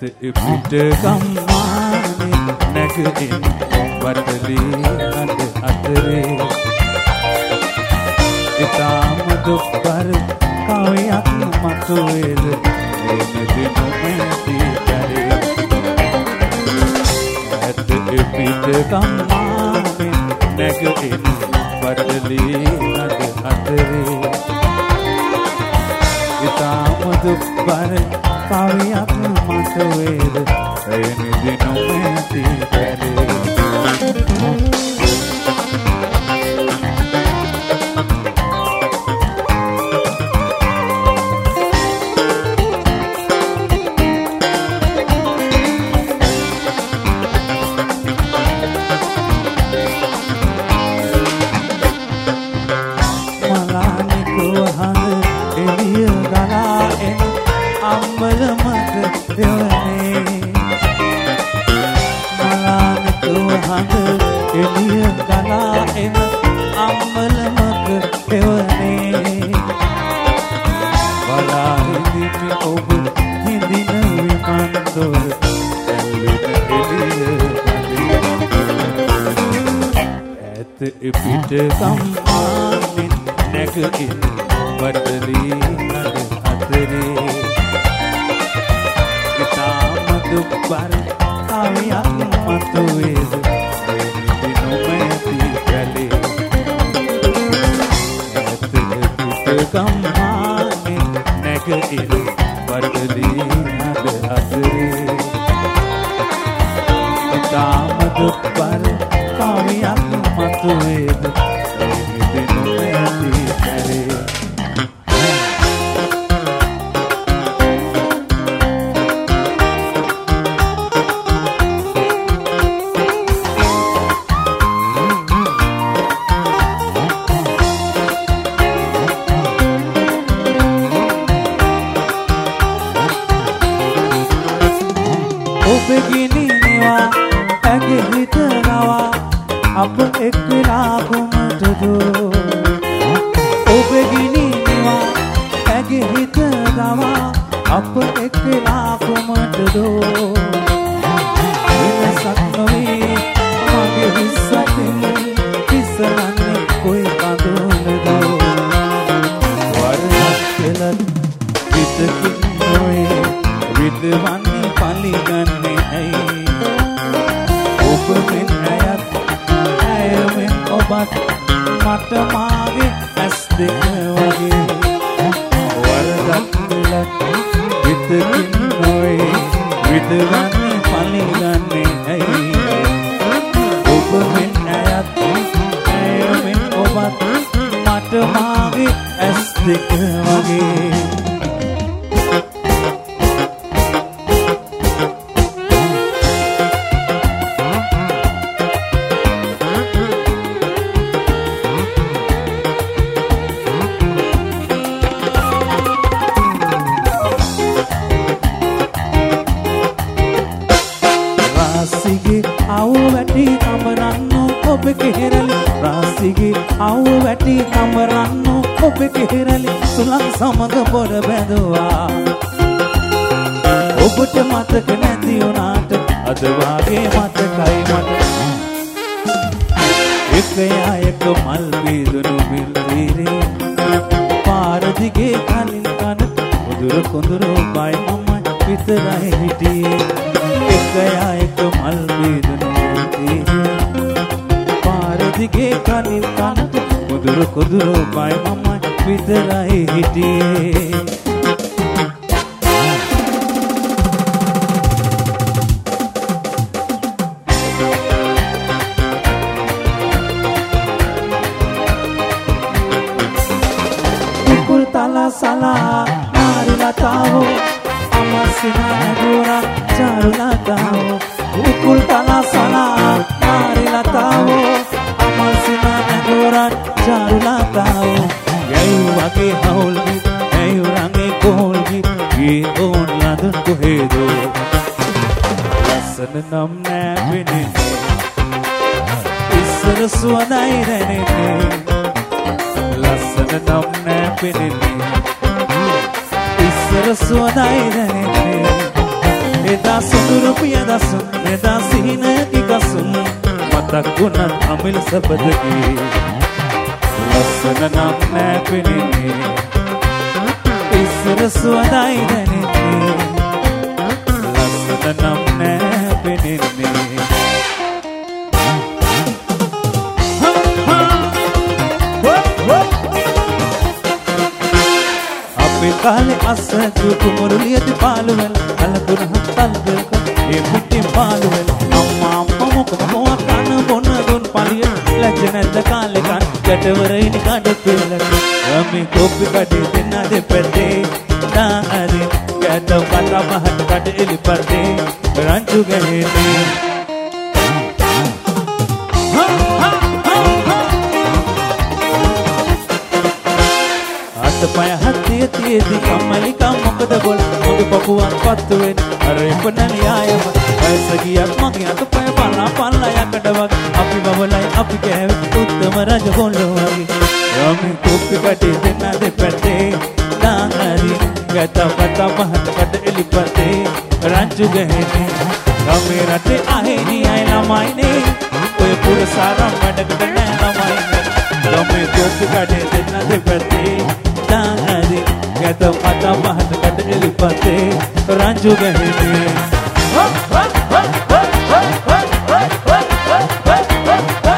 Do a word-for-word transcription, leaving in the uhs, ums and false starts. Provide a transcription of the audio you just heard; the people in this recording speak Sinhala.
පිට ගම්මානේ නැගින් වටලී අඳ අතරේ ඉතාම දුක්බර කවියක් මතුවේද එමෙදි නොමැති කරේ ඇත පිට ගම්මානේ නැගින් වටලී අඳ අතරේ ඉතාම දුක්බර කවියක් මතුවේද එමෙදි නොමැති කරේ පිට ගම්මානෙන් නැගින් වටලී අඳ අතරේ ඉතාම දුක්බර කවියක් මතුවේද එමෙදි නොමැති කලේ ඇත පිට ගම්මානෙන් නැගින් වටලී අඳ අතරේ ඉතාම දුක්බර කවියක් මතුවේද එමෙදි නොමැති කරේ ඔබ ගිනිනවා ඇගේ හිත නවා අප එක්කලා කුමටද ඔබ ගිනිනවා ඇගේ හිත නවා අප එක්කලා කුමටද වෙනසක් නොවේ මගේ හිස්සතින් හිස්සලන්නේ කොයි කඳුලද වරදක් කෙලත් විතකින් නොවේ විදවන්නේ පලිගන්නේ ඇයි ඔබ මෙන් ඇයත් ඇයමෙන් ඔබත් මට මාගේ ඇස් දෙක වගේ වරදක් කෙලත් විතකින් නොවේ විදවන්නේ පලිගන්නේ ඇයි ඔබ මෙන් ඇයත් ඇයමෙන් ඔබත් මට මාගේ ඇස් දෙක වගේ රාසිගේ අවු වැටි කමරන්නු ඔබ කෙරලි සුලං සමග පොර බැඳුවා ඔබට මතක නැති වුණාට අද වාගේ මතකයි මට එකයා එක මල් බීදුණු බිල්දීරේ පාර දිගේ කලින් කන උදුර කොඳුරු බයි මම විතරයි හිටියේ එකයා එක මල් බීදුණු බිල්දීරේ දිගේ කලින් කනට කුදුරු කුදුරු බයි මම විතරයි හිටියේ කුල් තලා සලා නාරි ලතාවෝ අමසිනා නැගුරා චාරු ලතාවෝ කුල් තලා සලා නාරි ලතාවෝ අමසිනා නැගුරා චාරු ලතාවෝ යයි වගේ හවුල්වි ඇයි රංගේ කොහොල්වි ගේ ඕන් ලද කොහෙදෝ ලස්සන නම් නෑ වෙන්නේ ඉස්සර සුවඳයි දැනෙන්නේ ලස්සන නම් නෑ පෙනෙන්නේ ඉස්සර සුවඳයි දැනෙන්නේ එදා රුපිය දසුන් එදා සිහිනයකි කසුන් මතක් වුණත් අමිල සබදකි ලස්සන නම් නෑ පෙනෙන්නේ ඉස්සර සුවඳයි දැනෙන්නේ ලස්සන නම් නෑ පෙනෙන්නේ අපේ කාලේ අස්සතු කුමරුලියති පාළුවල කලතුරහ තල්ගක ඒ පුට්ටි පාළුවල අම්මා අම්මා මොකද මොකක් කන බොන දුන් පලිය ලැජ්ජ නැද්ද කාලේ කන් ගැටවරින් කඩ පිළක අපි කොපි කඩේ දෙන්න දෙපැත්තේ දාහරි ගැට පත මහත් කඩ එලි පර්දේ රංචු ගහන්නේ පය හත්තිය තියේදී කම්මැලිකම් මොකද බොල් මගේ පපුවත් පත්තු වෙන අර එපනලි ආයම වයස ගියක් මගේ අතපය පල්ලා පල්ලා යකඩ වගේ අපි බබලයි අපි කෑවේ උත්තම රජ හොල්ලෝ වගේ යමි කුප්පි කටේ දෙන්න දෙපැත්තේ දාහරි ගැත පත මහත් කඩ එලි පතේ රංචු ගහන්නේ ගමේ රටේ අහෙනි අය ළමයිනේ ඔය පුරසාරම් වැඩකට නෑ ළමයිනේ ගමේ කුප්පි කටේ දෙන්න දෙපැත්තේ දාහරි ගැත පත මහත් කඩ එලි පතේ රංචු ගහන්නේ